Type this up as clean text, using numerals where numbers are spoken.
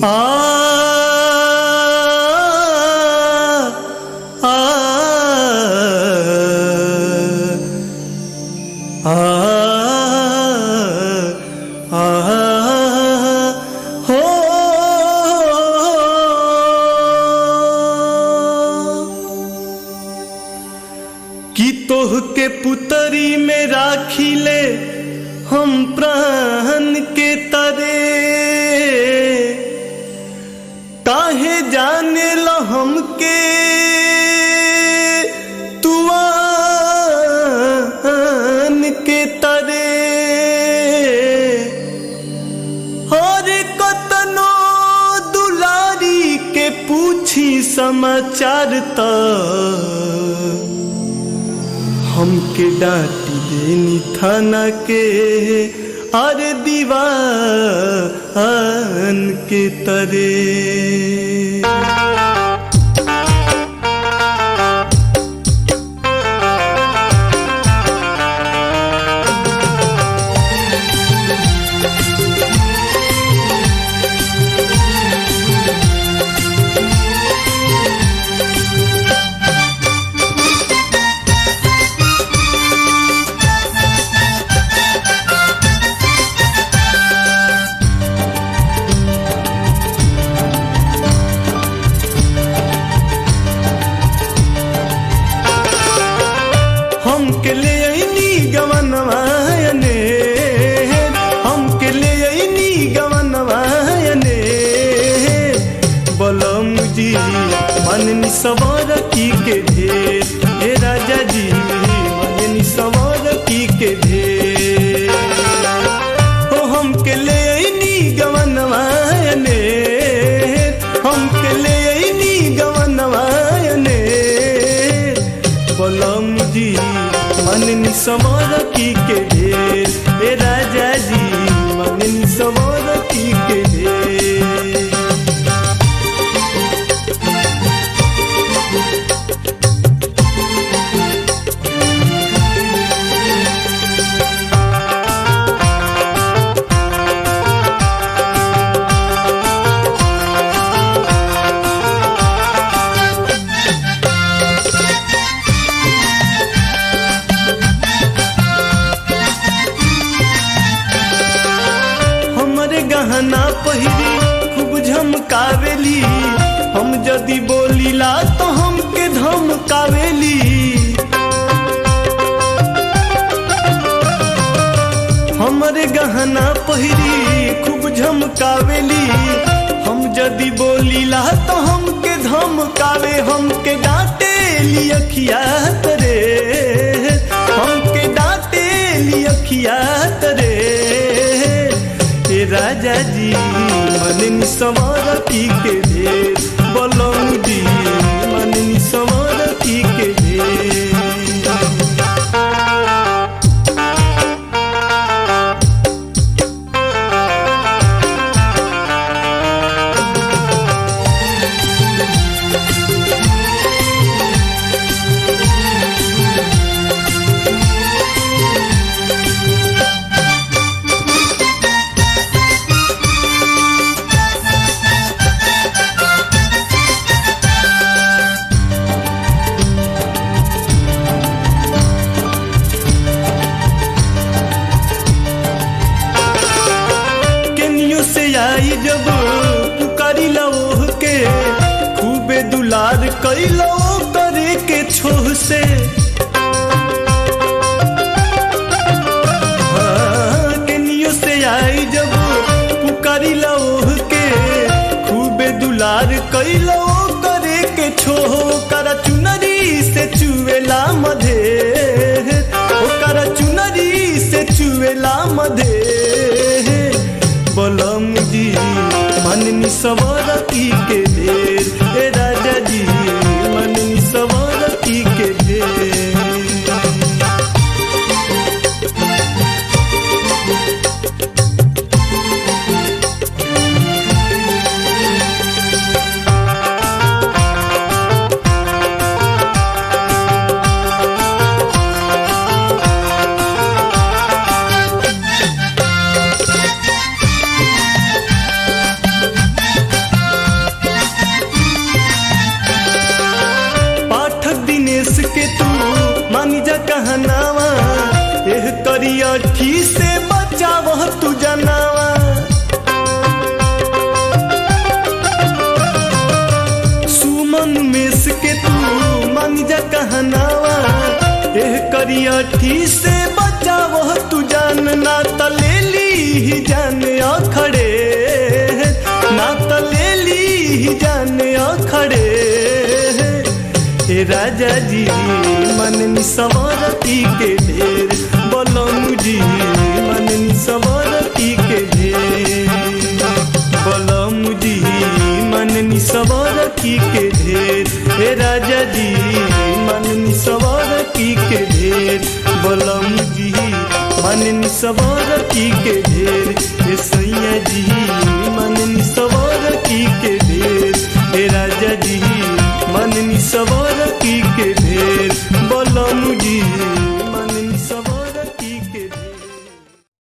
कि तोह के पुतरी में राखी ले हम प्राण के तरे काहे जाने ला हमके तुआन के तरे और कतनो दुलारी के पूछी समाचार त हमके डांटी देनी थाना के अरे दीवान के तरे हमके ले आईनी गवनवायने हमके ले आईनी गवनवायने बलम जी मननी सवार की के ढेर हे राजा जी मननी सवार की के ढेर हो हमके ले आईनी गवनवायने हमके ले आईनी गवनवायने बलम जी मननी सवार की के ढेर हे राजा जी मननी सवार की के ढेर गहना पहिरी खूब झमकावेली हम जदी बोलीला तो हमके धमकावेली हमरे गहना पहिरी खूब झमकावेली हम जदी बोलीला तो हमके धमकावे हमके डांटे ली अखिया तरे हमके डांटे ली अखिया तरे राजा जी मननी सवार की के ढेर बलम जी मननी सवार की के ढेर आई जब पुकारी लओह के खूबे दुलार कैलो करे के छोह से केनियो से आई जब पुकारी लओह के खूबे दुलार कैलो करे के छोह कर चुनरी से चुवेला मधे कर चुनरी से चुवेला मधे बलम जी मननी सवार की के ढेर हे राजा जी मननी सवार की के ढेर करियठी से बचाव तू जनावा। सुमन मेस के तू मान जा कहनावा, एह करियठी से बचाव तू जान, ना त ले ली जान अखड़े, ना त ले ली जान अखड़े। हे राजा जी मन सवार की के ढेर, बलम जी मन सवार की के ढेर, बलम जी मन सवार की के ढेर। हे राजा जी मन सवार की के ढेर, बलम जी मन सवार की के ढेर। हे सैया जी मन सवार की के ढेर, हे राजा जी मन सवार की के ढेर, बलम जी।